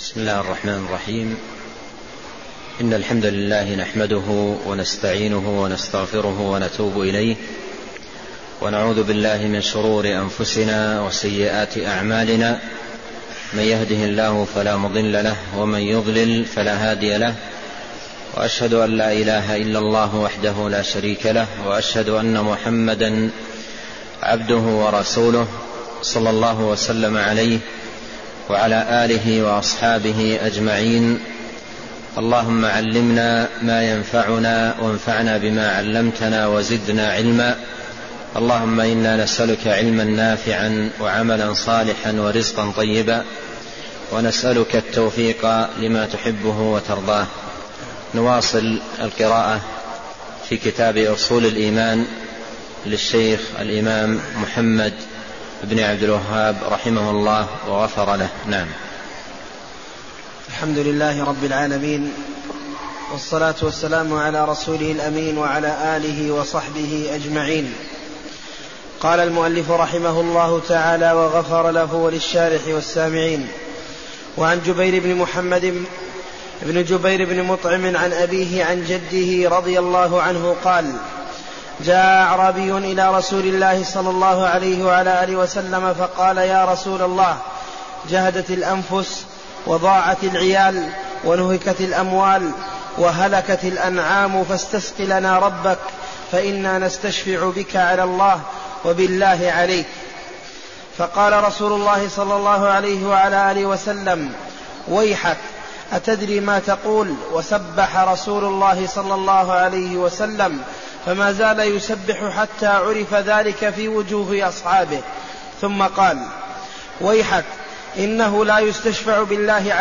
بسم الله الرحمن الرحيم. إن الحمد لله نحمده ونستعينه ونستغفره ونتوب إليه، ونعوذ بالله من شرور أنفسنا وسيئات أعمالنا. من يهده الله فلا مضل له، ومن يضلل فلا هادي له، وأشهد أن لا إله إلا الله وحده لا شريك له، وأشهد أن محمدا عبده ورسوله صلى الله وسلم عليه وعلى آله وأصحابه أجمعين. اللهم علمنا ما ينفعنا وانفعنا بما علمتنا وزدنا علما. اللهم إنا نسألك علما نافعا وعملا صالحا ورزقا طيبا، ونسألك التوفيق لما تحبه وترضاه. نواصل القراءة في كتاب أصول الإيمان للشيخ الإمام محمد بن عبد الوهاب رحمه الله وغفر له. نعم. الحمد لله رب العالمين، والصلاة والسلام على رسوله الأمين وعلى آله وصحبه أجمعين. قال المؤلف رحمه الله تعالى وغفر له وللشارح والسامعين: وعن جبير بن محمد بن جبير بن مطعم عن أبيه عن جده رضي الله عنه قال: جاء أعرابي إلى رسول الله صلى الله عليه وعلى آله وسلم فقال: يا رسول الله، جهدت الأنفس وضاعت العيال ونهكت الأموال وهلكت الأنعام، فاستسق لنا ربك فإنا نستشفع بك على الله وبالله عليك. فقال رسول الله صلى الله عليه وعلى آله وسلم: ويحك، أتدري ما تقول؟ وسبح رسول الله صلى الله عليه وسلم، فما زال يسبح حتى عرف ذلك في وجوه أصحابه، ثم قال: ويحك، إنه لا يستشفع بالله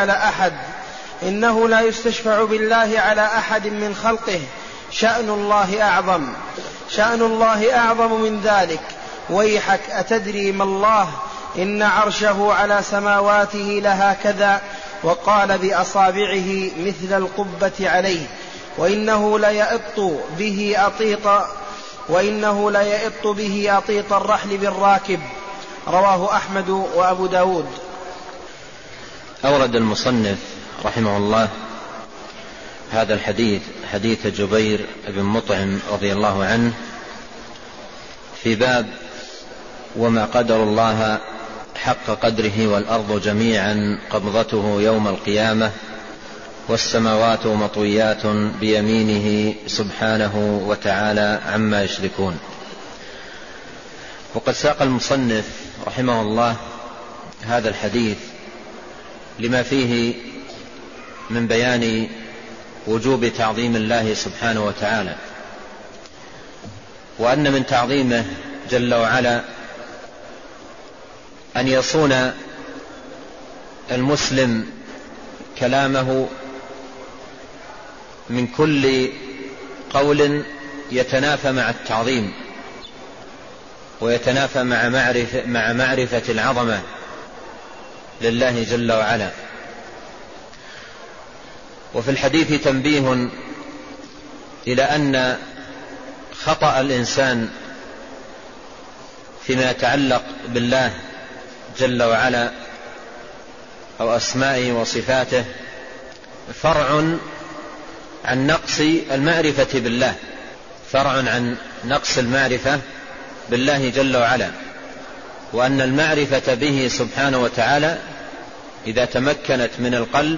على أحد من خلقه، شأن الله أعظم من ذلك. ويحك، أتدري ما الله؟ إن عرشه على سماواته لهكذا، وقال بأصابعه مثل القبة عليه، وإنه ليئط به أطيط الرحل بالراكب. رواه أحمد وأبو داود. أورد المصنف رحمه الله هذا الحديث، حديث جبير بن مطعم رضي الله عنه، في باب وما قدر الله حق قدره والأرض جميعا قبضته يوم القيامة والسماوات مطويات بيمينه سبحانه وتعالى عما يشركون. وقد ساق المصنف رحمه الله هذا الحديث لما فيه من بيان وجوب تعظيم الله سبحانه وتعالى، وأن من تعظيمه جل وعلا أن يصون المسلم كلامه من كل قول يتنافى مع التعظيم ويتنافى مع معرفة العظمة لله جل وعلا. وفي الحديث تنبيه إلى أن خطأ الإنسان فيما يتعلق بالله جل وعلا أو أسمائه وصفاته فرع عن نقص المعرفة بالله، فرع عن نقص المعرفة بالله جل وعلا، وأن المعرفة به سبحانه وتعالى إذا تمكنت من القلب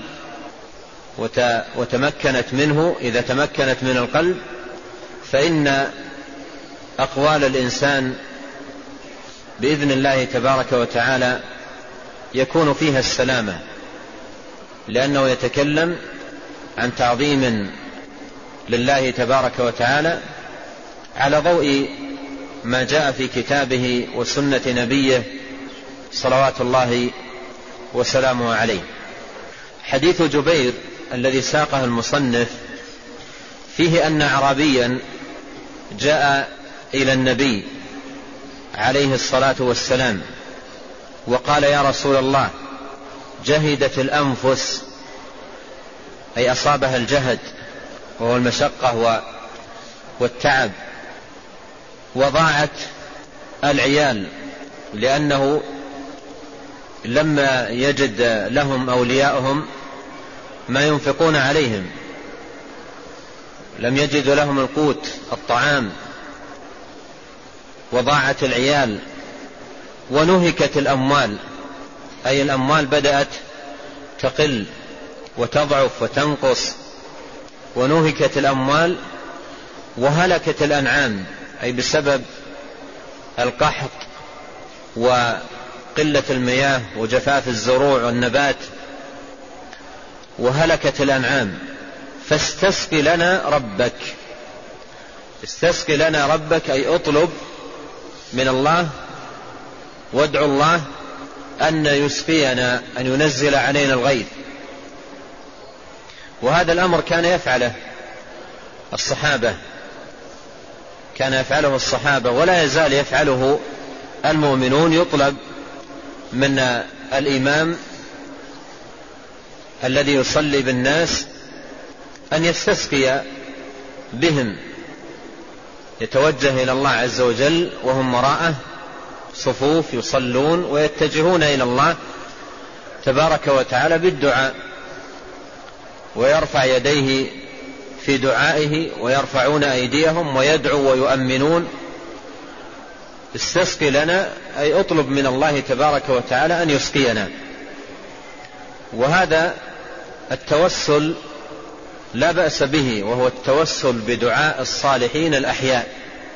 إذا تمكنت من القلب فإن أقوال الإنسان بإذن الله تبارك وتعالى يكون فيها السلامة، لأنه يتكلم عن تعظيم لله تبارك وتعالى على ضوء ما جاء في كتابه وسنة نبيه صلوات الله وسلامه عليه. حديث جبير الذي ساقه المصنف فيه أن أعرابيا جاء إلى النبي عليه الصلاة والسلام وقال: يا رسول الله، جهدت الأنفس، أي أصابها الجهد وهو المشقة والتعب، وضاعت العيال، لأنه لما يجد لهم أولياؤهم ما ينفقون عليهم، لم يجدوا لهم القوت الطعام، وضاعت العيال ونهكت الأموال، أي الأموال بدأت تقل وتضعف وتنقص، ونهكت الأموال وهلكت الأنعام، أي بسبب القحط وقلة المياه وجفاف الزروع والنبات، وهلكت الأنعام. فاستسق لنا ربك، استسق لنا ربك أي اطلب من الله وادعو الله أن يسقينا، أن ينزل علينا الغيث. وهذا الأمر كان يفعله الصحابة، كان يفعله الصحابة ولا يزال يفعله المؤمنون. يطلب من الإمام الذي يصلي بالناس أن يستسقي بهم، يتوجه إلى الله عز وجل وهم وراءه صفوف يصلون ويتجهون إلى الله تبارك وتعالى بالدعاء، ويرفع يديه في دعائه ويرفعون أيديهم ويدعو ويؤمنون. استسقي لنا أي اطلب من الله تبارك وتعالى أن يسقينا. وهذا التوسل لا بأس به، وهو التوسل بدعاء الصالحين الأحياء،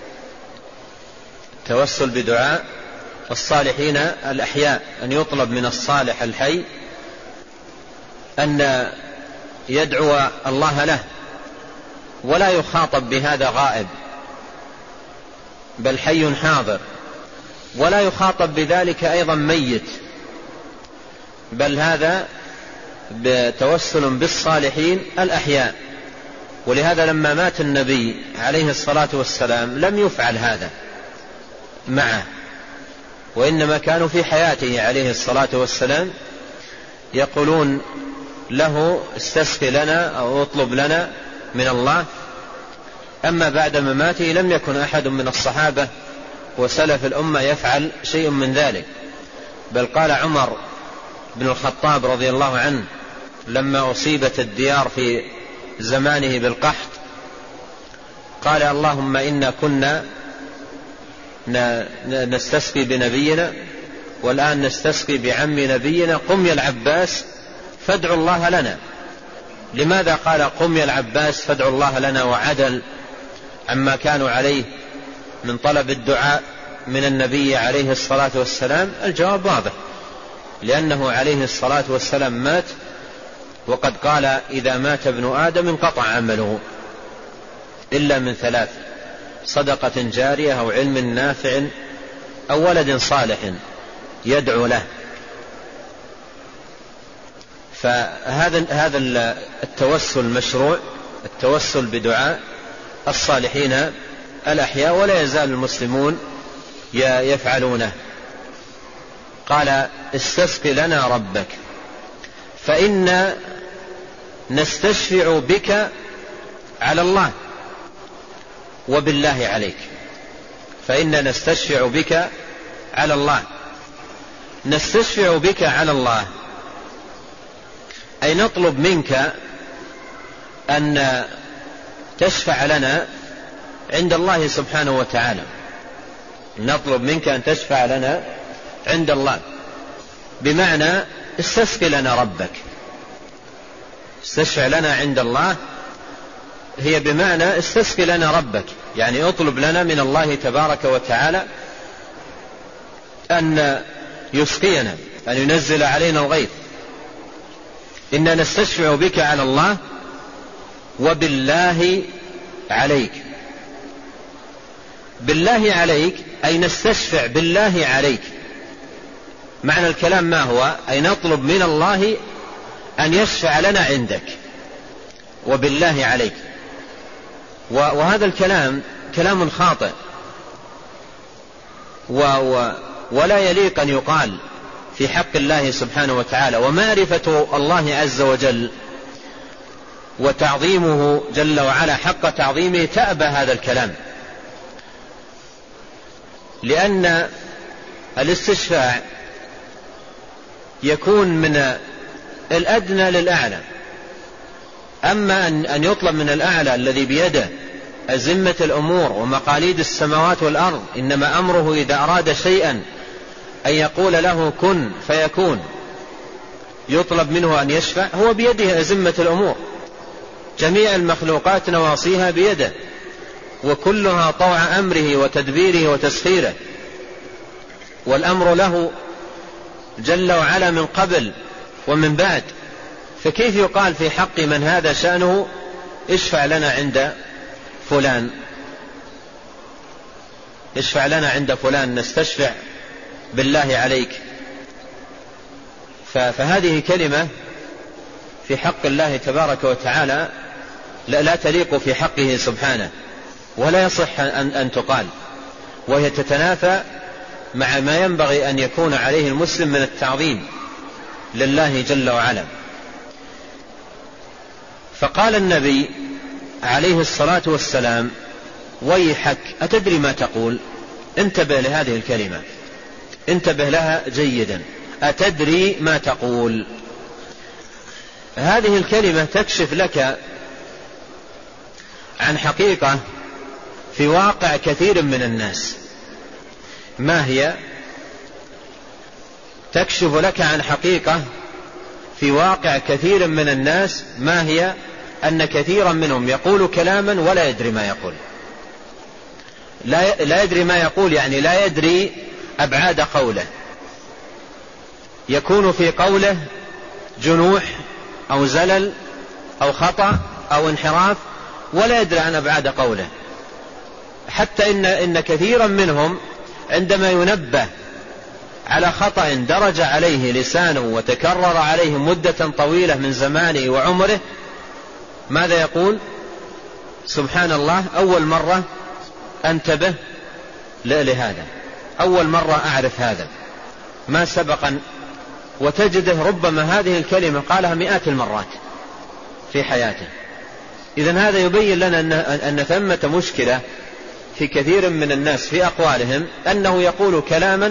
التوسل بدعاء الصالحين الأحياء، أن يطلب من الصالح الحي أن يدعو الله له، ولا يخاطب بهذا غائب بل حي حاضر، ولا يخاطب بذلك أيضا ميت، بل هذا بتوسل بالصالحين الأحياء. ولهذا لما مات النبي عليه الصلاة والسلام لم يفعل هذا معه، وإنما كانوا في حياته عليه الصلاة والسلام يقولون له استسقي لنا أو اطلب لنا من الله. أما بعد مماته لم يكن أحد من الصحابة وسلف الأمة يفعل شيء من ذلك، بل قال عمر بن الخطاب رضي الله عنه لما أصيبت الديار في زمانه بالقحط قال اللهم إنا كنا نستسقي بنبينا والآن نستسقي بعم نبينا، قم يا العباس فادعوا الله لنا. لماذا قال قم يا العباس فادعوا الله لنا وعدل عما كانوا عليه من طلب الدعاء من النبي عليه الصلاة والسلام؟ الجواب واضح، لأنه عليه الصلاة والسلام مات، وقد قال إذا مات ابن آدم انقطع عمله إلا من ثلاث: صدقة جارية أو علم نافع أو ولد صالح يدعو له. فهذا التوسل مشروع، التوسل بدعاء الصالحين الأحياء، ولا يزال المسلمون يفعلونه. قال استسق لنا ربك فإنا نستشفع بك على الله وبالله عليك. فإنا نستشفع بك على الله. نستشفع بك على الله أي نطلب منك أن تشفع لنا عند الله سبحانه وتعالى، نطلب منك أن تشفع لنا عند الله، بمعنى استسقي لنا ربك. استشفع لنا عند الله هي بمعنى استسقي لنا ربك، يعني اطلب لنا من الله تبارك وتعالى أن يسقينا، أن ينزل علينا الغيث. إنا نستشفع بك على الله وبالله عليك. بالله عليك أي نستشفع بالله عليك. معنى الكلام ما هو؟ أي نطلب من الله أن يشفع لنا عندك وبالله عليك. وهذا الكلام كلام خاطئ، ولا يليق أن يقال في حق الله سبحانه وتعالى. ومعرفة الله عز وجل وتعظيمه جل وعلا حق تعظيمه تأبى هذا الكلام، لأن الاستشفاع يكون من الأدنى للأعلى. أما أن يطلب من الأعلى الذي بيده أزمة الأمور ومقاليد السماوات والأرض، إنما أمره إذا أراد شيئا أن يقول له كن فيكون، يطلب منه أن يشفع، هو بيده أزمة الأمور، جميع المخلوقات نواصيها بيده، وكلها طوع أمره وتدبيره وتسخيره، والأمر له جل وعلا من قبل ومن بعد. فكيف يقال في حق من هذا شأنه اشفع لنا عند فلان، اشفع لنا عند فلان نستشفع بالله عليك؟ فهذه كلمة في حق الله تبارك وتعالى لا تليق في حقه سبحانه، ولا يصح أن تقال، وهي تتنافى مع ما ينبغي أن يكون عليه المسلم من التعظيم لله جل وعلا. فقال النبي عليه الصلاة والسلام: ويحك أتدري ما تقول؟ انتبه لهذه الكلمة، انتبه لها جيدا، أتدري ما تقول؟ هذه الكلمة تكشف لك عن حقيقة في واقع كثير من الناس. ما هي؟ تكشف لك عن حقيقة في واقع كثير من الناس. ما هي؟ أن كثيرا منهم يقول كلاما ولا يدري ما يقول. لا يدري ما يقول، يعني لا يدري أبعاد قوله، يكون في قوله جنوح أو زلل أو خطأ أو انحراف، ولا يدري عن أبعاد قوله. حتى إن كثيرا منهم عندما ينبه على خطأ درج عليه لسانه وتكرر عليه مدة طويلة من زمانه وعمره، ماذا يقول؟ سبحان الله، أول مرة أنتبه لهذا، أول مرة أعرف هذا، ما سبقا. وتجده ربما هذه الكلمة قالها مئات المرات في حياته. إذن هذا يبين لنا أن ثمة مشكلة في كثير من الناس في أقوالهم، أنه يقول كلاما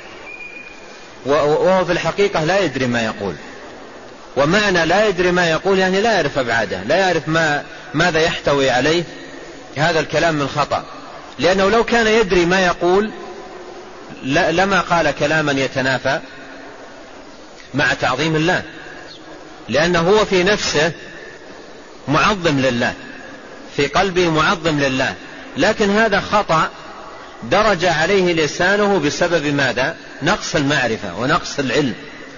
وهو في الحقيقة لا يدري ما يقول. ومعنى لا يدري ما يقول يعني لا يعرف أبعاده، لا يعرف ماذا يحتوي عليه هذا الكلام من خطأ. لأنه لو كان يدري ما يقول لما قال كلاما يتنافى مع تعظيم الله، لأنه هو في نفسه معظم لله، في قلبه معظم لله، لكن هذا خطأ درج عليه لسانه بسبب ماذا؟ نقص المعرفة ونقص العلم.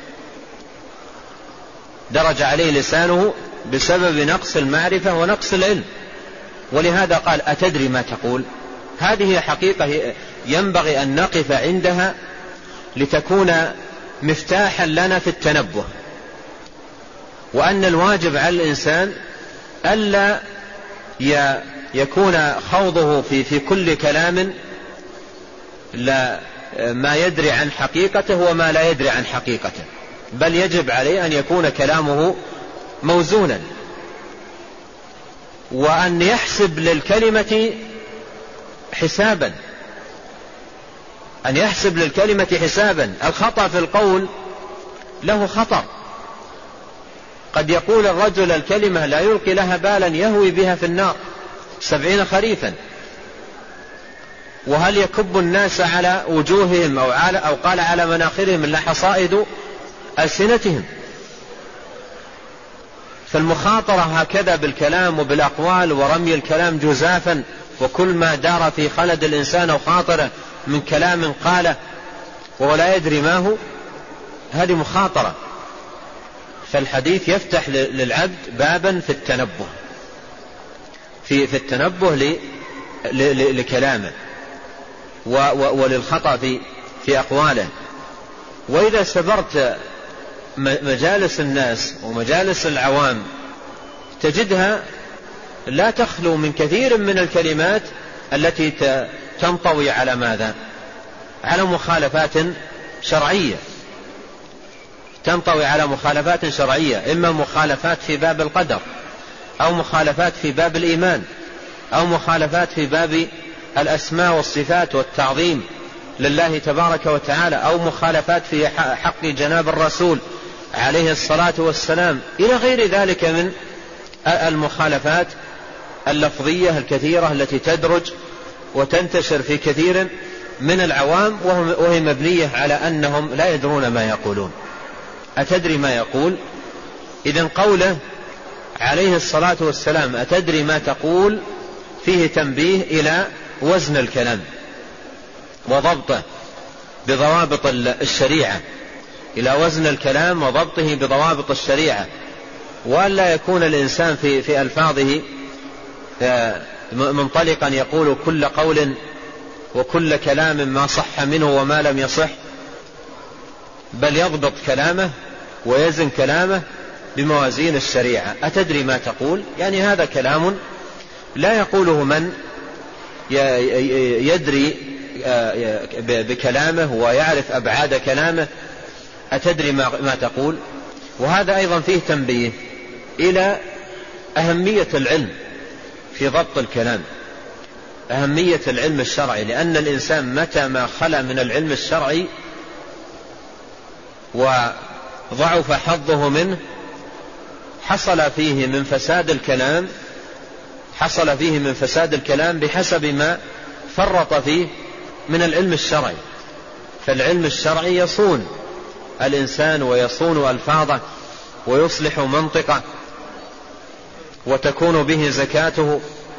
درج عليه لسانه بسبب نقص المعرفة ونقص العلم. ولهذا قال: أتدري ما تقول؟ هذه حقيقة ينبغي أن نقف عندها لتكون مفتاحا لنا في التنبه، وأن الواجب على الإنسان ألا يكون خوضه في كل كلام لا ما يدري عن حقيقته وما لا يدري عن حقيقته، بل يجب عليه أن يكون كلامه موزونا، وأن يحسب للكلمة حسابا، أن يحسب للكلمة حسابا. الخطأ في القول له خطر، قد يقول الرجل الكلمة لا يلقي لها بالا يهوي بها في النار 70 خريفا. وهل يكب الناس على وجوههم أو قال على مناخرهم إلا حصائد ألسنتهم؟ فالمخاطرة هكذا بالكلام وبالأقوال ورمي الكلام جزافا، وكل ما دار في خلد الإنسان أو خاطره من كلام قاله وهو لا يدري ما هو، هذه مخاطرة. فالحديث يفتح للعبد بابا في التنبه، في التنبه لكلامه وللخطأ في أقواله. وإذا سبرت مجالس الناس ومجالس العوام تجدها لا تخلو من كثير من الكلمات التي تنطوي على ماذا؟ على مخالفات شرعية، تنطوي على مخالفات شرعية، إما مخالفات في باب القدر، أو مخالفات في باب الإيمان، أو مخالفات في باب الأسماء والصفات والتعظيم لله تبارك وتعالى أو مخالفات في حق جناب الرسول عليه الصلاة والسلام إلى غير ذلك من المخالفات اللفظية الكثيرة التي تدرج وتنتشر في كثير من العوام وهي مبنية على أنهم لا يدرون ما يقولون. أتدري ما يقول؟ إذن قوله عليه الصلاة والسلام أتدري ما تقول فيه تنبيه إلى وزن الكلام وضبطه بضوابط الشريعة، إلى وزن الكلام وضبطه بضوابط الشريعة، وألا يكون الإنسان في ألفاظه منطلقا يقول كل قول وكل كلام ما صح منه وما لم يصح، بل يضبط كلامه ويزن كلامه بموازين الشريعة. أتدري ما تقول؟ يعني هذا كلام لا يقوله من يدري بكلامه ويعرف أبعاد كلامه. أتدري ما تقول؟ وهذا أيضا فيه تنبيه إلى أهمية العلم في ضبط الكلام، أهمية العلم الشرعي، لأن الإنسان متى ما خلا من العلم الشرعي وضعف حظه منه حصل فيه من فساد الكلام بحسب ما فرط فيه من العلم الشرعي. فالعلم الشرعي يصون الإنسان ويصون ألفاظه ويصلح منطقه وتكون به زكاته.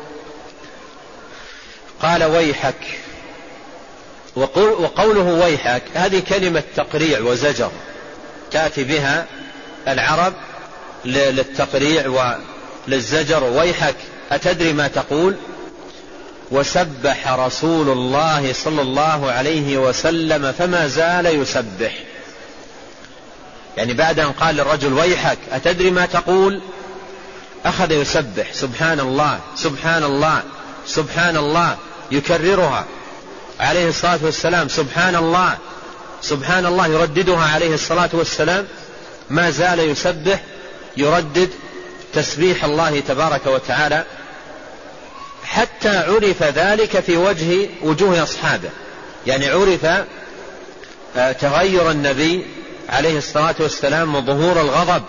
قال ويحك، وقوله ويحك هذه كلمة تقريع وزجر تأتي بها العرب للتقريع وللزجر. ويحك أتدري ما تقول؟ وسبح رسول الله صلى الله عليه وسلم فما زال يسبح. يعني بعد أن قال للرجل ويحك أتدري ما تقول أخذ يسبح سبحان الله سبحان الله سبحان الله، يكررها عليه الصلاة والسلام سبحان الله سبحان الله، يرددها عليه الصلاة والسلام، ما زال يسبح يردد تسبيح الله تبارك وتعالى، حتى عرف ذلك في وجوه أصحابه. يعني عرف تغير النبي عليه الصلاة والسلام وظهور الغضب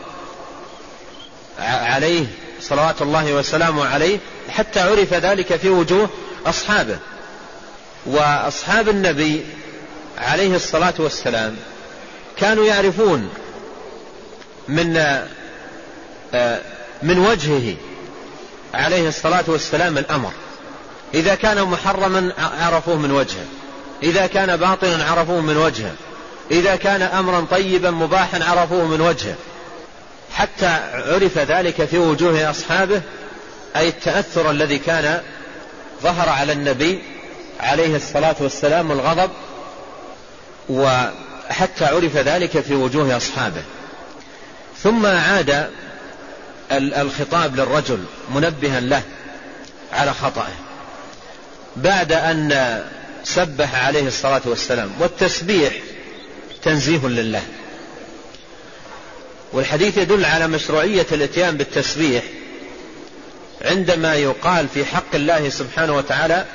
عليه صلوات الله وسلامه عليه، حتى عرف ذلك في وجوه أصحابه. وأصحاب النبي عليه الصلاة والسلام كانوا يعرفون من وجهه عليه الصلاة والسلام الأمر، إذا كان محرما عرفوه من وجهه، إذا كان باطلا عرفوه من وجهه، إذا كان أمرا طيبا مباحا عرفوه من وجهه، حتى عرف ذلك في وجوه أصحابه، أي التأثر الذي كان ظهر على النبي عليه الصلاة والسلام الغضب، وحتى عرف ذلك في وجوه أصحابه. ثم عاد الخطاب للرجل منبها له على خطأه بعد أن سبح عليه الصلاة والسلام. والتسبيح تنزيه لله، والحديث يدل على مشروعية الاتيان بالتسبيح عندما يقال في حق الله سبحانه وتعالى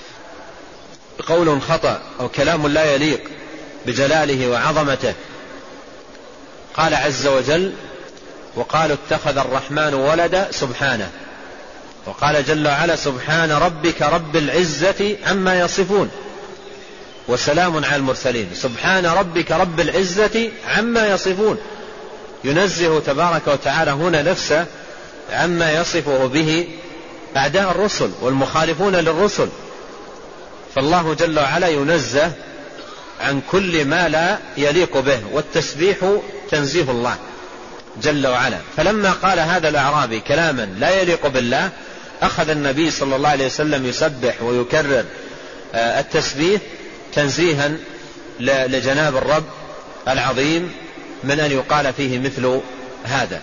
قول خطأ أو كلام لا يليق بجلاله وعظمته. قال عز وجل وقالوا اتخذ الرحمن ولدا سبحانه، وقال جل وعلا سبحان ربك رب العزة عما يصفون وسلام على المرسلين. سبحان ربك رب العزة عما يصفون، ينزه تبارك وتعالى هنا نفسه عما يصفه به أعداء الرسل والمخالفون للرسل، فالله جل وعلا ينزه عن كل ما لا يليق به، والتسبيح تنزيه الله جل وعلا. فلما قال هذا الأعرابي كلاما لا يليق بالله أخذ النبي صلى الله عليه وسلم يسبح ويكرر التسبيح تنزيها لجناب الرب العظيم من أن يقال فيه مثل هذا.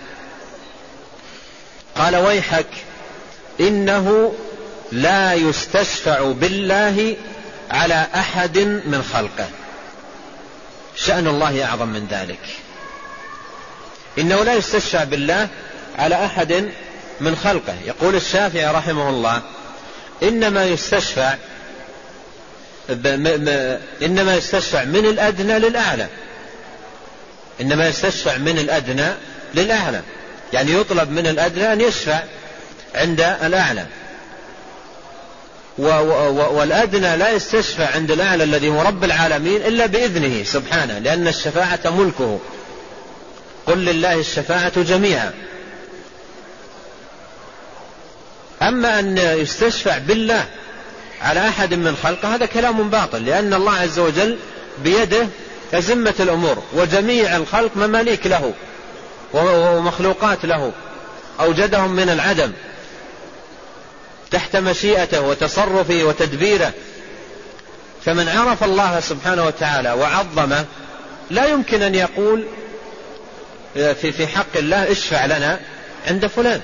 قال ويحك إنه لا يستشفع بالله على أحد من خلقه. شأن الله أعظم من ذلك، إنه لا يستشفع بالله على أحد من خلقه. يقول الشافعي رحمه الله إنما يستشفع إنما يستشفع من الأدنى للأعلى، إنما يستشفع من الأدنى للأعلى، يعني يطلب من الأدنى أن يشفع عند الأعلى، والأدنى لا يستشفع عند الأعلى الذي هو رب العالمين إلا بإذنه سبحانه، لأن الشفاعة ملكه، قل لله الشفاعة جميعا. أما أن يستشفع بالله على أحد من خلقه هذا كلام باطل، لأن الله عز وجل بيده أزمة الأمور، وجميع الخلق مماليك له ومخلوقات له، أوجدهم من العدم تحت مشيئته وتصرفه وتدبيره. فمن عرف الله سبحانه وتعالى وعظمه لا يمكن أن يقول في حق الله اشفع لنا عند فلان،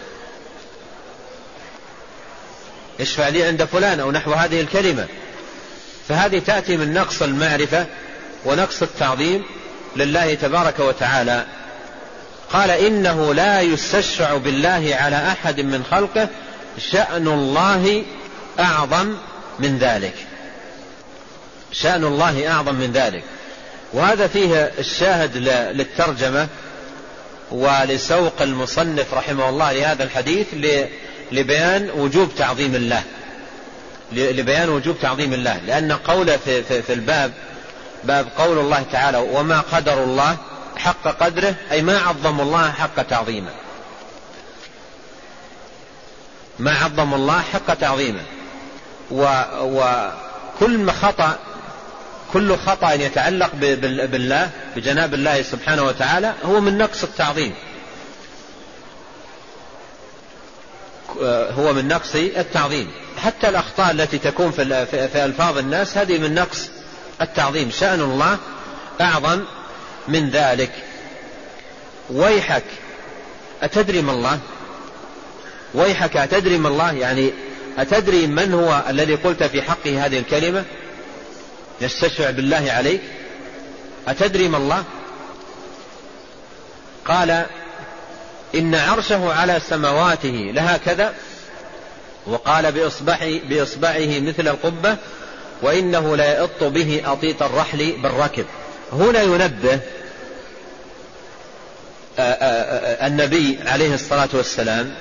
اشفع لي عند فلان أو نحو هذه الكلمة. فهذه تأتي من نقص المعرفة ونقص التعظيم لله تبارك وتعالى. قال إنه لا يستشفع بالله على أحد من خلقه، شأن الله أعظم من ذلك، شأن الله أعظم من ذلك. وهذا فيه الشاهد للترجمة ولسوق المصنف رحمه الله لهذا الحديث لبيان وجوب تعظيم الله، لبيان وجوب تعظيم الله، لأن قوله في الباب باب قول الله تعالى وما قدر الله حق قدره، أي ما عظم الله حق تعظيمه، ما عظم الله حق تعظيمه. وكل خطأ، كل خطأ يتعلق بالله بجناب الله سبحانه وتعالى هو من نقص التعظيم، هو من نقص التعظيم. حتى الأخطاء التي تكون في ألفاظ الناس هذه من نقص التعظيم، شأن الله أعظم من ذلك. ويحك أتدري ما الله، ويحك أتدري ما الله، يعني أتدري من هو الذي قلت في حقه هذه الكلمة يستشفع بالله عليك، أتدري ما الله؟ قال إن عرشه على سمواته لها كذا، وقال بإصبعه مثل القبة، وإنه لا يئط به أطيط الرحل بالركب. هنا ينبه النبي عليه الصلاة والسلام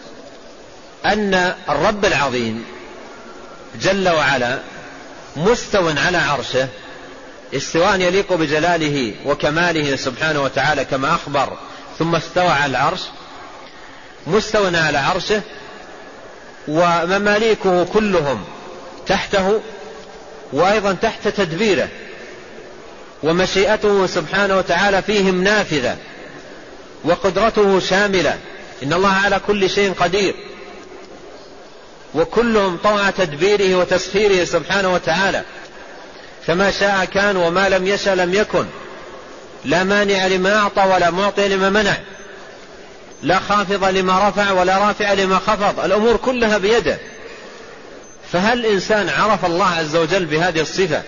أن الرب العظيم جل وعلا مستو على عرشه استواء يليق بجلاله وكماله سبحانه وتعالى كما أخبر، ثم استوى على العرش، مستو على عرشه ومماليكه كلهم تحته وأيضا تحت تدبيره، ومشيئته سبحانه وتعالى فيهم نافذة، وقدرته شاملة، إن الله على كل شيء قدير، وكلهم طوع تدبيره وتسخيره سبحانه وتعالى، فما شاء كان وما لم يشأ لم يكن، لا مانع لما أعطى ولا معطي لما منع، لا خافض لما رفع ولا رافع لما خفض، الأمور كلها بيده. فهل إنسان عرف الله عز وجل بهذه الصفة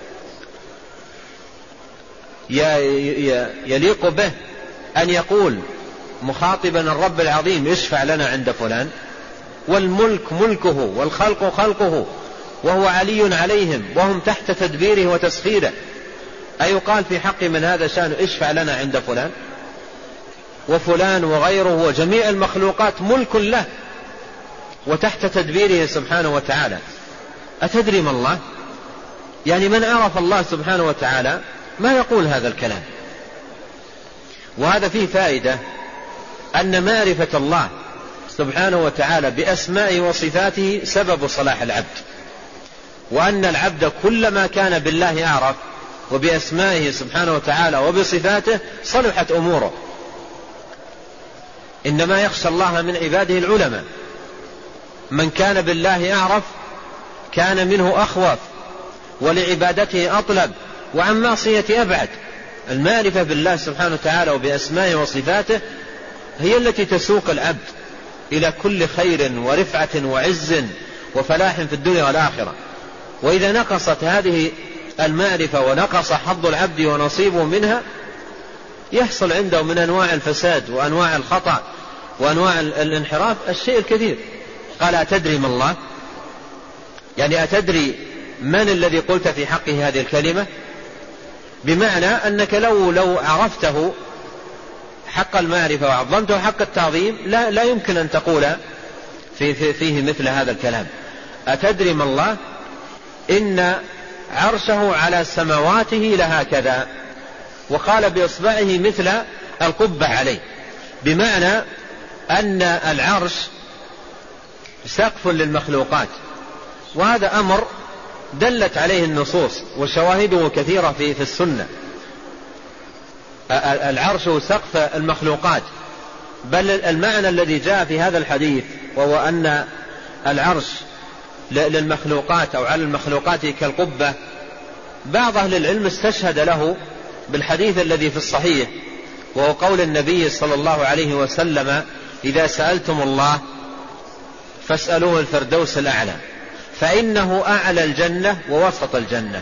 يليق به أن يقول مخاطبا الرب العظيم اشفع لنا عند فلان، والملك ملكه والخلق خلقه وهو علي عليهم وهم تحت تدبيره وتسخيره، أيقال في حق من هذا شأنه اشفع لنا عند فلان؟ وفلان وغيره وجميع المخلوقات ملك له وتحت تدبيره سبحانه وتعالى. أتدري ما الله؟ يعني من عرف الله سبحانه وتعالى ما يقول هذا الكلام. وهذا فيه فائدة أن معرفة الله سبحانه وتعالى بأسمائه وصفاته سبب صلاح العبد، وأن العبد كلما كان بالله أعرف وبأسمائه سبحانه وتعالى وبصفاته صلحت أموره. إنما يخشى الله من عباده العلماء، من كان بالله أعرف كان منه أخوف ولعبادته أطلب وعن معصيته أبعد. المعرفة بالله سبحانه وتعالى وبأسمائه وصفاته هي التي تسوق العبد إلى كل خير ورفعة وعز وفلاح في الدنيا والآخرة. وإذا نقصت هذه المعرفة ونقص حظ العبد ونصيبه منها يحصل عنده من أنواع الفساد وأنواع الخطأ وأنواع الانحراف الشيء الكثير. قال أتدري ما الله؟ يعني أتدري من الذي قلت في حقه هذه الكلمة، بمعنى أنك لو عرفته حق المعرفة وعظمته حق التعظيم لا يمكن أن تقول فيه مثل هذا الكلام. أتدري ما الله؟ إن عرشه على سماواته لهكذا، وقال بإصبعه مثل القبة عليه، بمعنى أن العرش سقف للمخلوقات، وهذا أمر دلت عليه النصوص وشواهده كثيرة في السنة. العرش سقف المخلوقات، بل المعنى الذي جاء في هذا الحديث وهو أن العرش للمخلوقات أو على المخلوقات كالقبة، بعض أهل العلم استشهد له بالحديث الذي في الصحيح، وهو قول النبي صلى الله عليه وسلم: إذا سألتم الله فاسألوه الفردوس الأعلى فإنه أعلى الجنة ووسط الجنة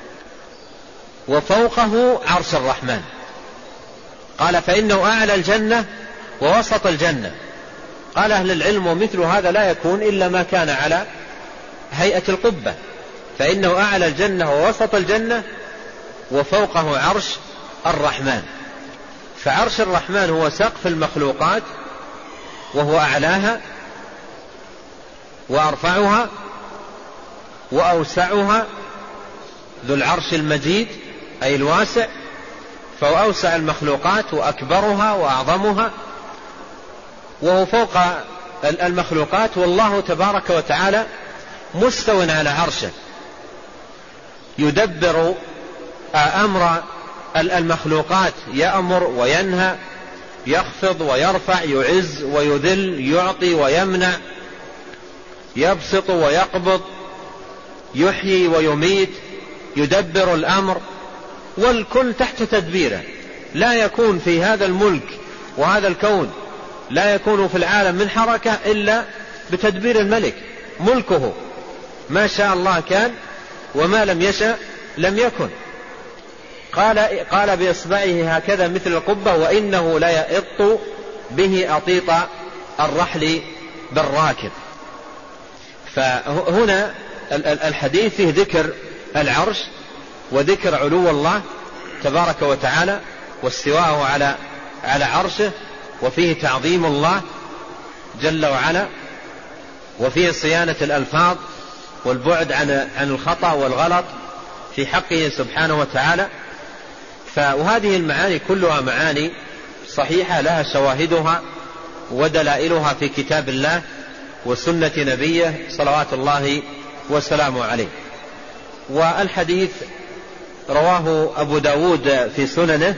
وفوقه عرش الرحمن. قال: فإنه أعلى الجنة ووسط الجنة. قال أهل العلم: ومثل هذا لا يكون إلا ما كان على هيئة القبة، فإنه أعلى الجنة ووسط الجنة وفوقه عرش الرحمن. فعرش الرحمن هو سقف المخلوقات، وهو أعلاها وأرفعها وأوسعها، ذو العرش المجيد أي الواسع، فهو أوسع المخلوقات وأكبرها وأعظمها، وهو فوق المخلوقات، والله تبارك وتعالى مستو على عرشه يدبر أمر المخلوقات، يأمر وينهى، يخفض ويرفع، يعز ويذل، يعطي ويمنع، يبسط ويقبض، يحيي ويميت، يدبر الأمر، والكل تحت تدبيره. لا يكون في هذا الملك وهذا الكون، لا يكون في العالم من حركة إلا بتدبير الملك. ملكه ما شاء الله كان، وما لم يشاء لم يكن. قال بإصبعه هكذا مثل القبة: وإنه لا يئط به أطيط الرحل بالراكب. فهنا الحديث فيه ذكر العرش وذكر علو الله تبارك وتعالى واستواءه على عرشه، وفيه تعظيم الله جل وعلا، وفيه صيانة الألفاظ والبعد عن الخطأ والغلط في حقه سبحانه وتعالى. وهذه المعاني كلها معاني صحيحة لها شواهدها ودلائلها في كتاب الله وسنة نبيه صلوات الله وسلامه عليه. والحديث رواه أبو داود في سننه،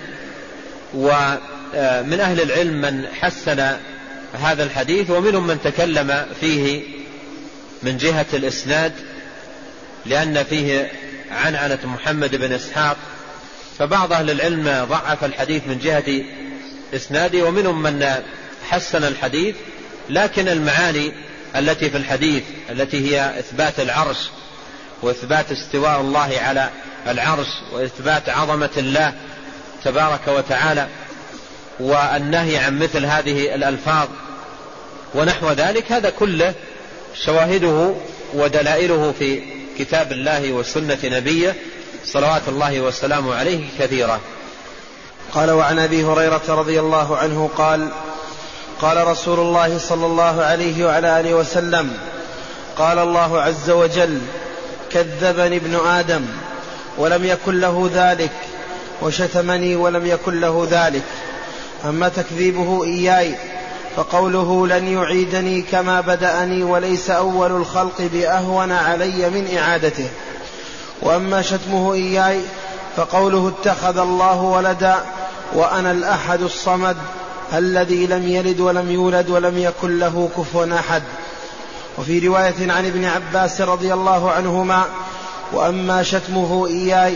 ومن أهل العلم من حسن هذا الحديث، ومنهم من تكلم فيه من جهة الإسناد، لأن فيه عنعنة محمد بن إسحاق، فبعض أهل العلم ضعف الحديث من جهة إسناده، ومنهم من حسن الحديث. لكن المعاني التي في الحديث التي هي إثبات العرش وإثبات استواء الله على العرش وإثبات عظمة الله تبارك وتعالى والنهي عن مثل هذه الألفاظ ونحو ذلك، هذا كله شواهده ودلائله في كتاب الله وسنة نبيه صلوات الله وسلامه عليه كثيرة. قال: وعن أبي هريرة رضي الله عنه قال: قال رسول الله صلى الله عليه وعلى آله وسلم: قال الله عز وجل: كذبني ابن آدم ولم يكن له ذلك، وشتمني ولم يكن له ذلك. أما تكذيبه إياي فقوله: لن يعيدني كما بدأني، وليس أول الخلق بأهون علي من إعادته. وأما شتمه إياي فقوله: اتخذ الله ولدا وأنا الأحد الصمد الذي لم يلد ولم يولد ولم يكن له كفوا أحد. وفي رواية عن ابن عباس رضي الله عنهما: وأما شتمه إياي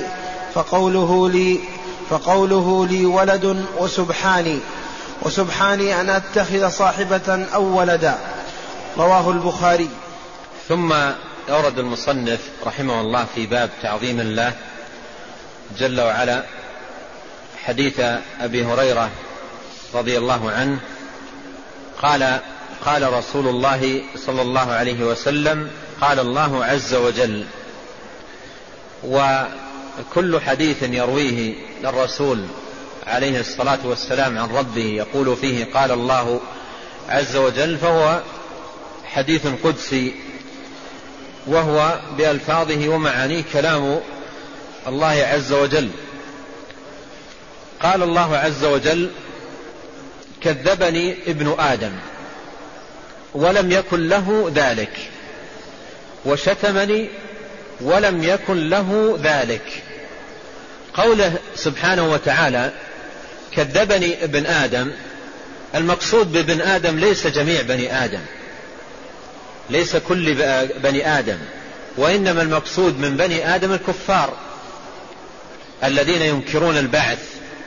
فقوله لي ولد وسبحاني أن أتخذ صاحبة أو ولدا. رواه البخاري. ثم أورد المصنف رحمه الله في باب تعظيم الله جل وعلا حديث أبي هريرة رضي الله عنه قال رسول الله صلى الله عليه وسلم: قال الله عز وجل: وكل حديث يرويه الرسول عليه الصلاة والسلام عن ربه يقول فيه قال الله عز وجل فهو حديث قدسي، وهو بألفاظه ومعانيه كلام الله عز وجل. قال الله عز وجل كذبني ابن آدم ولم يكن له ذلك، وشتمني ولم يكن له ذلك. قوله سبحانه وتعالى كذبني ابن آدم، المقصود بابن آدم ليس جميع بني آدم، ليس كل بني آدم، وإنما المقصود من بني آدم الكفار الذين ينكرون البعث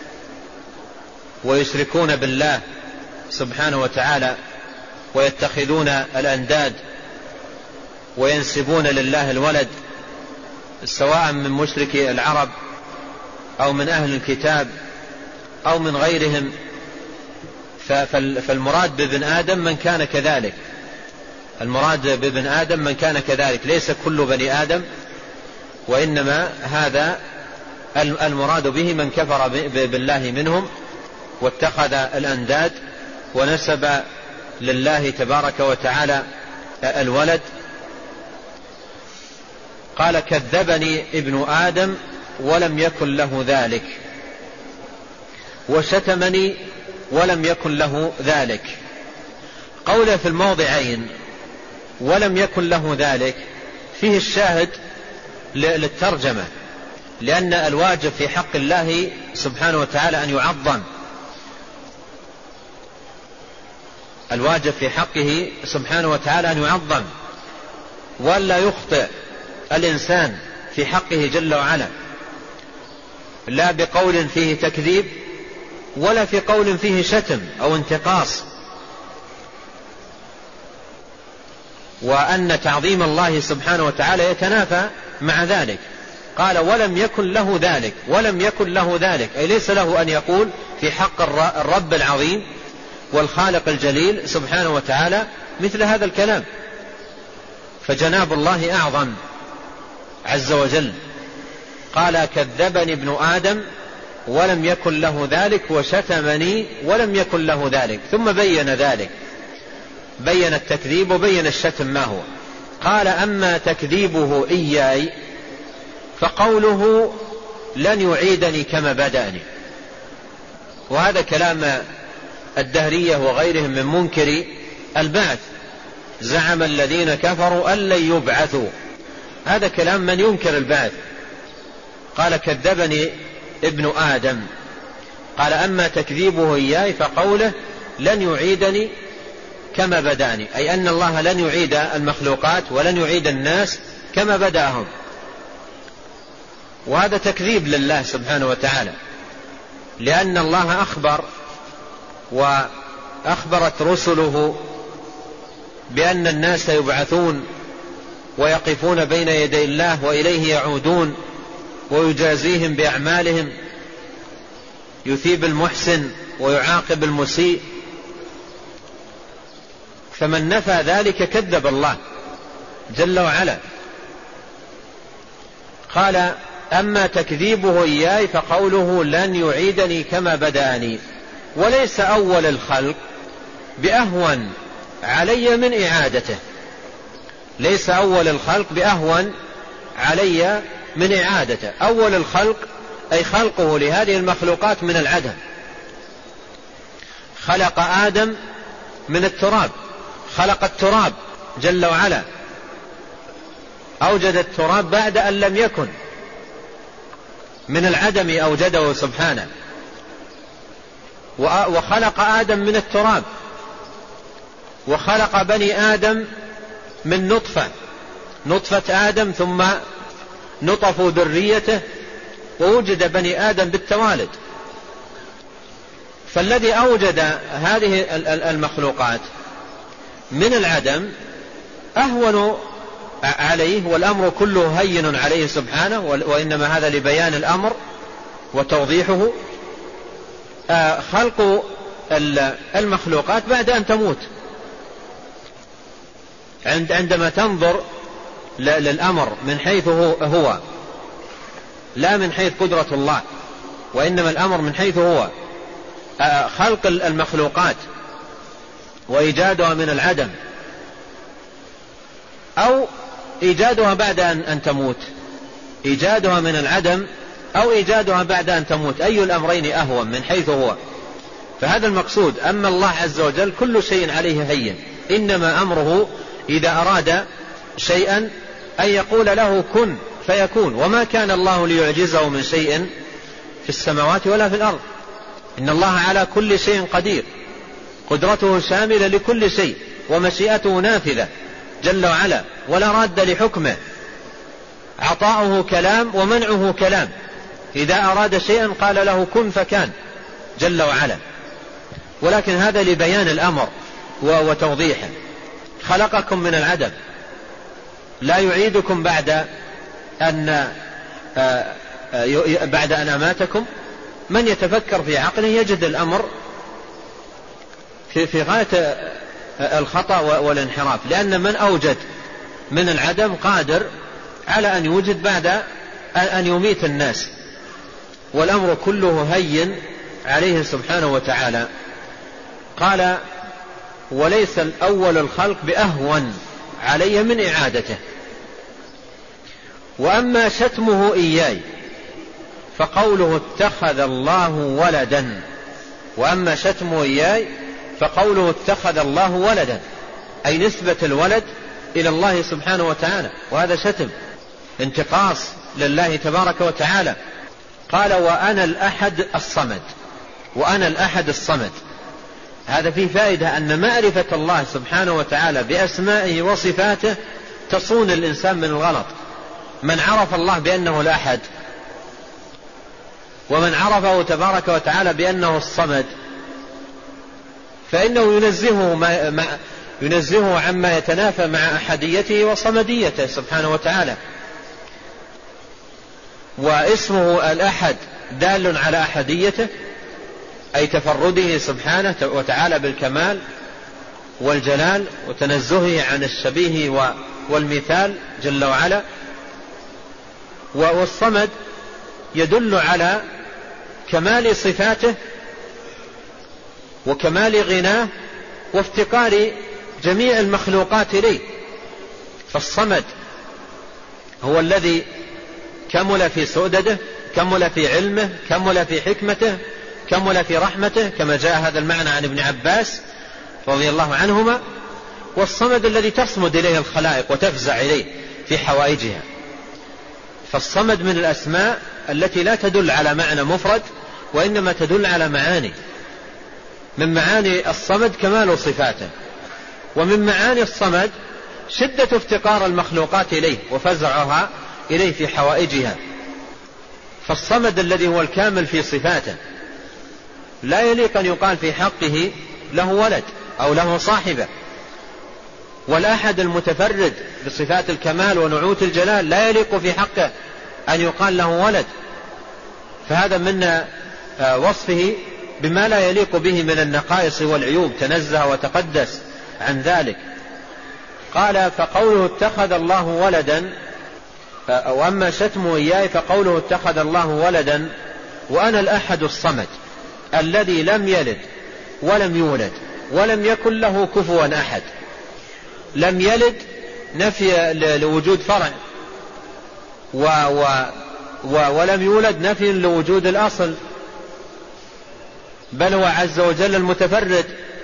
ويشركون بالله سبحانه وتعالى ويتخذون الأنداد وينسبون لله الولد، سواء من مشركي العرب أو من أهل الكتاب أو من غيرهم. فالمراد بابن آدم من كان كذلك، المراد بابن آدم من كان كذلك، ليس كل بني آدم، وإنما هذا المراد به من كفر بالله منهم واتخذ الأنداد ونسب لله تبارك وتعالى الولد. قال كذبني ابن آدم ولم يكن له ذلك، وشتمني ولم يكن له ذلك. قوله في الموضعين ولم يكن له ذلك فيه الشاهد للترجمة، لأن الواجب في حق الله سبحانه وتعالى أن يعظم، الواجب في حقه سبحانه وتعالى أن يعظم ولا يخطئ الإنسان في حقه جل وعلا، لا بقول فيه تكذيب ولا في قول فيه شتم أو انتقاص. وأن تعظيم الله سبحانه وتعالى يتنافى مع ذلك. قال ولم يكن له ذلك، ولم يكن له ذلك أي ليس له أن يقول في حق الرب العظيم والخالق الجليل سبحانه وتعالى مثل هذا الكلام، فجناب الله أعظم عز وجل. قال كذبني ابن آدم ولم يكن له ذلك، وشتمني ولم يكن له ذلك، ثم بين ذلك، بين التكذيب وبين الشتم ما هو. قال أما تكذيبه إياي فقوله لن يعيدني كما بدأني. وهذا كلام الدهرية وغيرهم من منكر البعث، زعم الذين كفروا أن لن يبعثوا، هذا كلام من ينكر البعث. قال كذبني ابن آدم، قال أما تكذيبه إياي فقوله لن يعيدني كما بدأني، أي أن الله لن يعيد المخلوقات ولن يعيد الناس كما بدأهم، وهذا تكذيب لله سبحانه وتعالى، لأن الله أخبر وأخبرت رسله بأن الناس يبعثون ويقفون بين يدي الله وإليه يعودون ويجازيهم بأعمالهم، يثيب المحسن ويعاقب المسيء. فمن نفى ذلك كذب الله جل وعلا. قال أما تكذيبه إياي فقوله لن يعيدني كما بدأني، وليس أول الخلق بأهون علي من إعادته، ليس أول الخلق بأهون علي من إعادته. أول الخلق أي خلقه لهذه المخلوقات من العدم، خلق آدم من التراب، خلق التراب جل وعلا، أوجد التراب بعد أن لم يكن، من العدم أوجده سبحانه، وخلق آدم من التراب، وخلق بني آدم من نطفة آدم، ثم نطفوا ذريته، ووجد بني آدم بالتوالد. فالذي أوجد هذه المخلوقات من العدم أهون عليه، والأمر كله هين عليه سبحانه، وإنما هذا لبيان الأمر وتوضيحه. خلق المخلوقات بعد أن تموت، عندما تنظر للأمر من حيث هو لا من حيث قدرة الله، وإنما الأمر من حيث هو خلق المخلوقات وإيجادها من العدم، أو إيجادها بعد أن تموت، إيجادها من العدم أو إيجادها بعد أن تموت، أي الأمرين أهون من حيث هو. فهذا المقصود. أما الله عز وجل كل شيء عليه هين، إنما أمره إذا أراد شيئا أن يقول له كن فيكون، وما كان الله ليعجزه من شيء في السماوات ولا في الأرض، إن الله على كل شيء قدير، قدرته شاملة لكل شيء، ومشيئته نافذة جل وعلا ولا راد لحكمه، عطاؤه كلام ومنعه كلام، إذا أراد شيئا قال له كن فكان جل وعلا. ولكن هذا لبيان الأمر وتوضيحه. خلقكم من العدم، لا يعيدكم بعد أن أماتكم. من يتفكر في عقله يجد الأمر في غاية الخطأ والانحراف، لأن من أوجد من العدم قادر على أن يوجد بعد أن يميت الناس، والأمر كله هين عليه سبحانه وتعالى. قال وليس الأول الخلق بأهون علي من إعادته. وأما شتمه إياي فقوله اتخذ الله ولدا، وأما شتمه إياي فقوله اتخذ الله ولدا، أي نسبة الولد إلى الله سبحانه وتعالى، وهذا شتم انتقاص لله تبارك وتعالى. قال وأنا الأحد الصمد، وأنا الأحد الصمد. هذا فيه فائدة أن معرفة الله سبحانه وتعالى بأسمائه وصفاته تصون الإنسان من الغلط. من عرف الله بأنه الأحد، ومن عرفه تبارك وتعالى بأنه الصمد، فإنه ينزهه عما يتنافى مع أحديته وصمديته سبحانه وتعالى. واسمه الأحد دال على أحديته، أي تفرده سبحانه وتعالى بالكمال والجلال وتنزهه عن الشبيه والمثال جل وعلا. والصمد يدل على كمال صفاته وكمال غناه وافتقار جميع المخلوقات إليه. فالصمد هو الذي كمل في سؤدده، كمل في علمه، كمل في حكمته، كمل في رحمته، كما جاء هذا المعنى عن ابن عباس رضي الله عنهما. والصمد الذي تصمد إليه الخلائق وتفزع إليه في حوائجها. فالصمد من الأسماء التي لا تدل على معنى مفرد، وإنما تدل على معاني. من معاني الصمد كمال صفاته، ومن معاني الصمد شدة افتقار المخلوقات إليه وفزعها إليه في حوائجها. فالصمد الذي هو الكامل في صفاته لا يليق أن يقال في حقه له ولد أو له صاحبة. والأحد المتفرد بصفات الكمال ونعوت الجلال لا يليق في حقه أن يقال له ولد، فهذا من وصفه بما لا يليق به من النقائص والعيوب، تنزه وتقدس عن ذلك. قال فقوله اتخذ الله ولدا، وأما شتمه إياي فقوله اتخذ الله ولدا وأنا الأحد الصمد الذي لم يلد ولم يولد ولم يكن له كفوا أحد. لم يلد نفي لوجود فرع، ولم يولد نفي لوجود الأصل، بل هو عز وجل المتفرد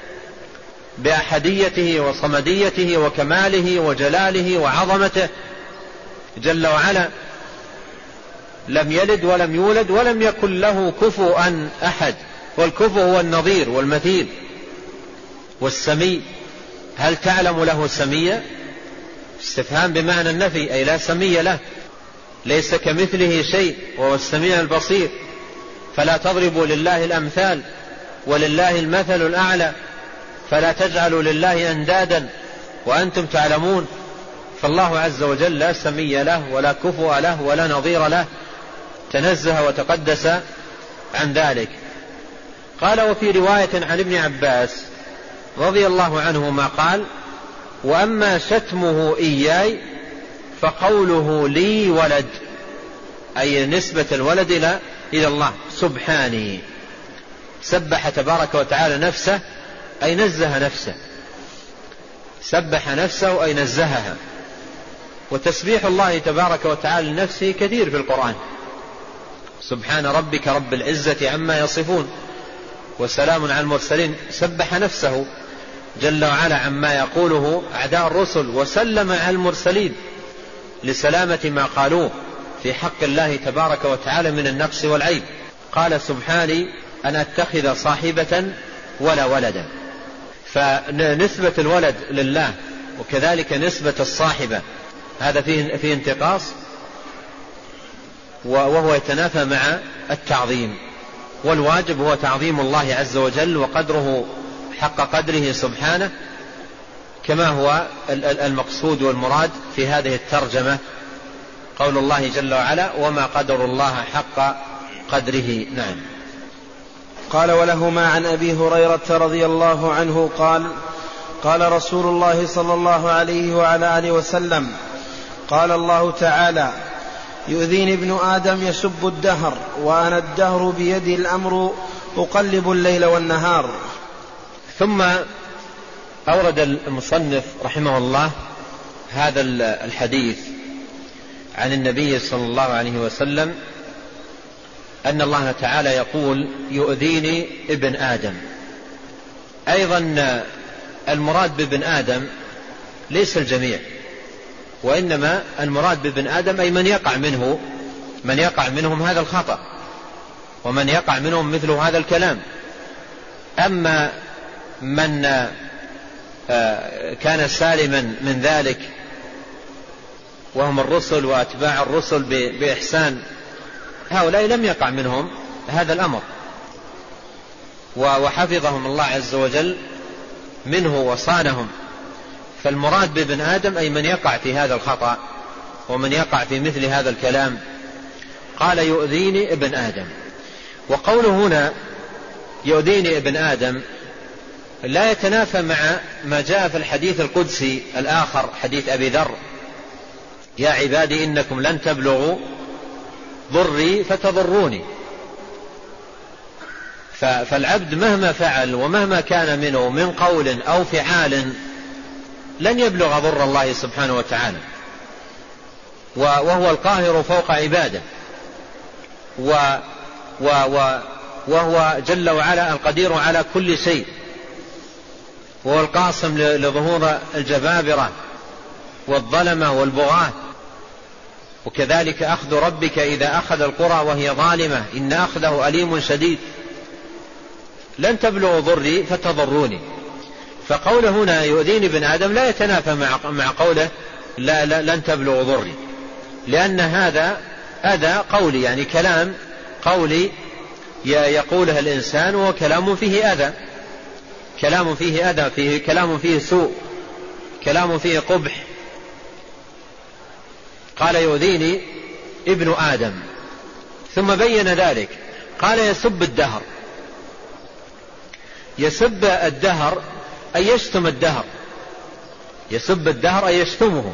بأحديته وصمديته وكماله وجلاله وعظمته جل وعلا. لم يلد ولم يولد ولم يكن له كفوا أحد. والكفو هو النظير والمثيل والسمي. هل تعلم له سميا؟ استفهام بمعنى النفي، أي لا سمي له، ليس كمثله شيء وهو السميع البصير. فلا تضربوا لله الأمثال ولله المثل الأعلى، فلا تجعلوا لله أندادا وأنتم تعلمون. فالله عز وجل لا سمي له ولا كفو له ولا نظير له، تنزه وتقدس عن ذلك. قال وفي رواية عن ابن عباس رضي الله عنهما قال وأما شتمه إياي فقوله لي ولد، أي نسبة الولد إلى الله. سبحاني، سبح تبارك وتعالى نفسه أي نزه نفسه، سبح نفسه أي نزهها. وتسبيح الله تبارك وتعالى لنفسه كثير في القرآن. سبحان ربك رب العزة عما يصفون وسلام على المرسلين، سبح نفسه جل وعلا عما يقوله أعداء الرسل، وسلم على المرسلين لسلامة ما قالوه في حق الله تبارك وتعالى من النقص والعيب. قال سبحاني أن أتخذ صاحبة ولا ولدا. فنسبة الولد لله وكذلك نسبة الصاحبة هذا فيه انتقاص، وهو يتنافى مع التعظيم. والواجب هو تعظيم الله عز وجل وقدره حق قدره سبحانه، كما هو المقصود والمراد في هذه الترجمة، قول الله جل وعلا وما قدر الله حق قدره. نعم. قال ولهما عن أبي هريرة رضي الله عنه قال قال رسول الله صلى الله عليه وعلى آله وسلم قال الله تعالى يؤذيني ابن آدم يسب الدهر وأنا الدهر بيدي الأمر أقلب الليل والنهار. ثم أورد المصنف رحمه الله هذا الحديث عن النبي صلى الله عليه وسلم أن الله تعالى يقول يؤذيني ابن آدم. أيضا المراد بابن آدم ليس الجميع، وإنما المراد بابن آدم أي من يقع منهم هذا الخطأ ومن يقع منهم مثل هذا الكلام. أما من كان سالما من ذلك وهم الرسل وأتباع الرسل بإحسان، هؤلاء لم يقع منهم هذا الأمر وحفظهم الله عز وجل منه وصانهم. فالمراد بابن آدم أي من يقع في هذا الخطأ ومن يقع في مثل هذا الكلام. قال يؤذيني ابن آدم، وقوله هنا يؤذيني ابن آدم لا يتنافى مع ما جاء في الحديث القدسي الآخر حديث أبي ذر يا عبادي إنكم لن تبلغوا ضري فتضروني. فالعبد مهما فعل ومهما كان منه من قول أو فعال لن يبلغ ضر الله سبحانه وتعالى، وهو القاهر فوق عباده، وهو جل وعلا القدير على كل شيء، وهو القاصم لظهور الجبابرة والظلمة والبغاة. وكذلك أخذ ربك إذا أخذ القرى وهي ظالمة إن أخذه أليم شديد. لن تبلغوا ضري فتضروني. فقوله هنا يؤذيني ابن آدم لا يتنافى مع قوله لن تبلغوا ضري، لأن هذا أذى قولي، يعني كلام قولي يقوله الإنسان وكلام فيه أذى، كلام فيه أذى، فيه كلام فيه سوء، كلام فيه قبح. قال يؤذيني ابن آدم، ثم بين ذلك قال يسب الدهر. يسب الدهر أي يشتم الدهر، يسب الدهر أي يشتمه،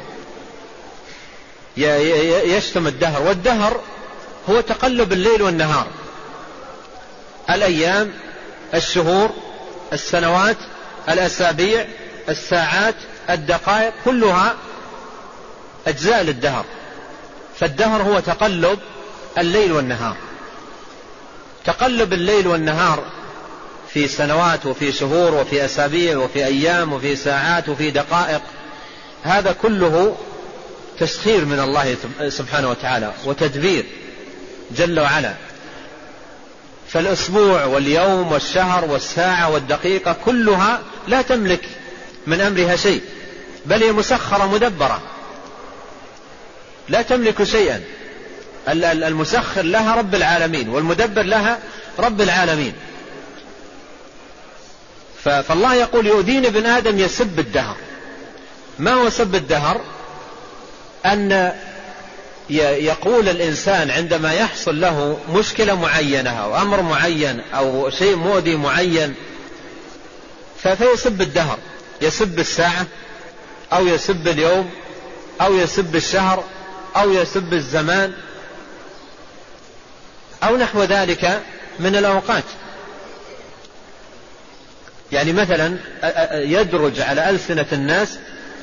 يشتم الدهر. والدهر هو تقلب الليل والنهار، الأيام، الشهور، السنوات، الأسابيع، الساعات، الدقائق، كلها أجزاء للدهر. فالدهر هو تقلب الليل والنهار، تقلب الليل والنهار في سنوات وفي شهور وفي أسابيع وفي أيام وفي ساعات وفي دقائق. هذا كله تسخير من الله سبحانه وتعالى وتدبير جل وعلا. فالأسبوع واليوم والشهر والساعة والدقيقة كلها لا تملك من أمرها شيء، بل هي مسخرة مدبرة لا تملك شيئا. المسخر لها رب العالمين والمدبر لها رب العالمين. فالله يقول يؤذيني ابن آدم يسب الدهر. ما هو سب الدهر؟ أن يقول الإنسان عندما يحصل له مشكلة معينة أو أمر معين أو شيء مؤذي معين فيسب الدهر، يسب الساعة أو يسب اليوم أو يسب الشهر أو يسب الزمان أو نحو ذلك من الأوقات. يعني مثلا يدرج على ألسنة الناس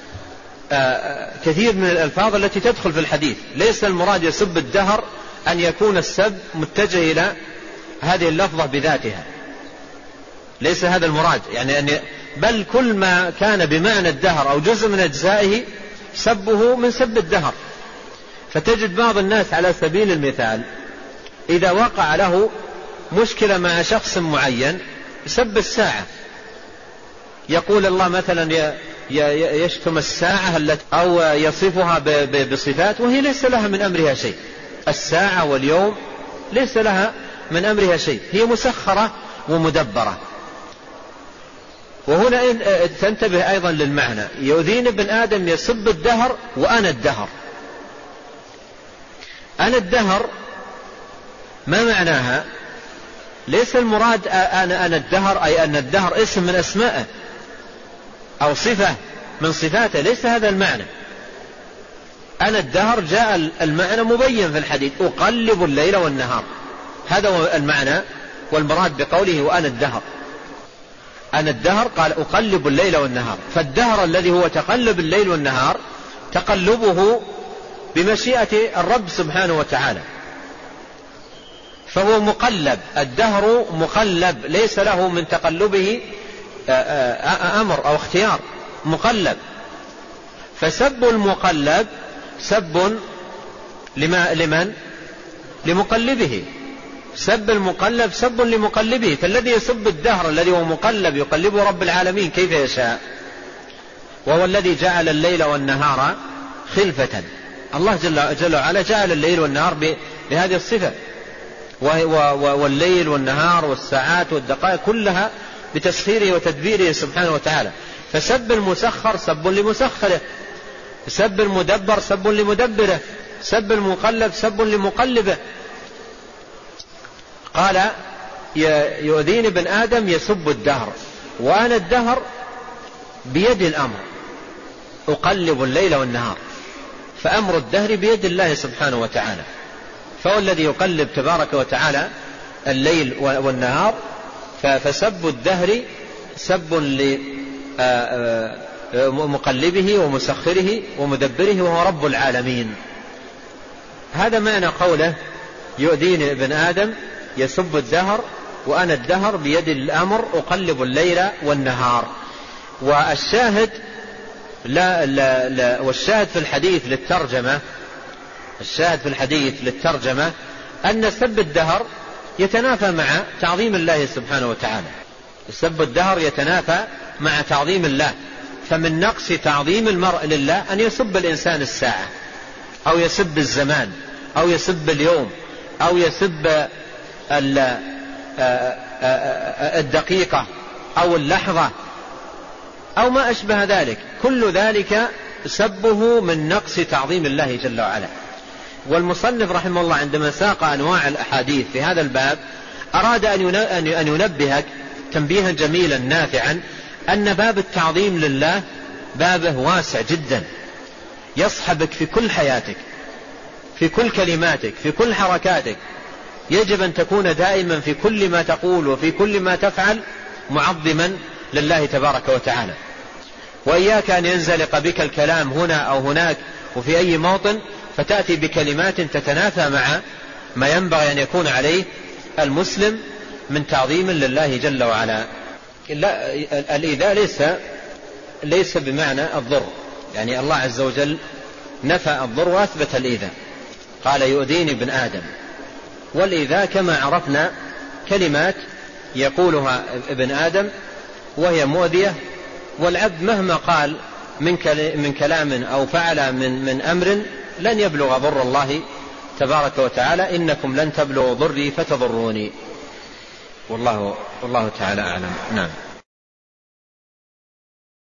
كثير من الألفاظ التي تدخل في الحديث. ليس المراد يسب الدهر أن يكون السب متجه إلى هذه اللفظة بذاتها، ليس هذا المراد، يعني بل كل ما كان بمعنى الدهر أو جزء من أجزائه سبه من سب الدهر. فتجد بعض الناس على سبيل المثال إذا وقع له مشكلة مع شخص معين سب الساعة، يقول الله مثلا يشتم الساعة أو يصفها بصفات وهي ليس لها من أمرها شيء. الساعة واليوم ليس لها من أمرها شيء، هي مسخرة ومدبرة. وهنا تنتبه أيضا للمعنى. يؤذيني ابن آدم يسب الدهر وأنا الدهر. أنا الدهر ما معناها؟ ليس المراد أنا الدهر أي أن الدهر اسم من أسمائه أو صفة من صفاته، ليس هذا المعنى. أنا الدهر جاء المعنى مبين في الحديث، أقلب الليل والنهار، هذا هو المعنى والمراد بقوله وأنا الدهر. أنا الدهر قال أقلب الليل والنهار، فالدهر الذي هو تقلب الليل والنهار تقلبه بمشيئة الرب سبحانه وتعالى، فهو مقلب. الدهر مقلب ليس له من تقلبه أمر أو اختيار، مقلب. فسب المقلب سب لمن؟ لمقلبه. سب المقلب سب لمقلبه. فالذي يسب الدهر الذي هو مقلب يقلبه رب العالمين كيف يشاء، وهو الذي جعل الليل والنهار خلفة. الله جل وعلا جعل الليل والنهار بهذه الصفة، والليل والنهار والساعات والدقائق كلها بتسخيره وتدبيره سبحانه وتعالى. فسب المسخر سب لمسخره، سب المدبر سب لمدبره، سب المقلب سب لمقلبه. قال يؤذيني ابن آدم يسب الدهر وأنا الدهر بيد الأمر، أقلب الليل والنهار. فأمر الدهر بيد الله سبحانه وتعالى، فهو الذي يقلب تبارك وتعالى الليل والنهار. فسب الدهر سب لمقلبه ومسخره ومدبره وهو رب العالمين. هذا معنى قوله يؤذيني ابن آدم يسب الدهر وأنا الدهر بيد الأمر أقلب الليل والنهار. والشاهد والشاهد في الحديث للترجمة، الشاهد في الحديث للترجمة أن سب الدهر يتنافى مع تعظيم الله سبحانه وتعالى. سب الدهر يتنافى مع تعظيم الله. فمن نقص تعظيم المرء لله أن يسب الإنسان الساعة أو يسب الزمان أو يسب اليوم أو يسب الدقيقة أو اللحظة أو ما أشبه ذلك. كل ذلك سبه من نقص تعظيم الله جل وعلا. والمصنف رحمه الله عندما ساق أنواع الأحاديث في هذا الباب أراد أن ينبهك تنبيها جميلا نافعا أن باب التعظيم لله بابه واسع جدا، يصحبك في كل حياتك، في كل كلماتك، في كل حركاتك. يجب أن تكون دائما في كل ما تقول وفي كل ما تفعل معظما لله تبارك وتعالى. وإياك أن ينزلق بك الكلام هنا أو هناك وفي أي موطن فتأتي بكلمات تتنافى مع ما ينبغي أن يكون عليه المسلم من تعظيم لله جل وعلا. الإيذاء ليس بمعنى الضر، يعني الله عز وجل نفى الضر وأثبت الإيذاء. قال يؤذيني ابن آدم، والإيذاء كما عرفنا كلمات يقولها ابن آدم وهي مؤذية، والعبد مهما قال من كلام أو فعل من أمر لن يبلغ ضر الله تبارك وتعالى. إنكم لن تبلغوا ضري فتضروني. والله تعالى أعلم. نعم.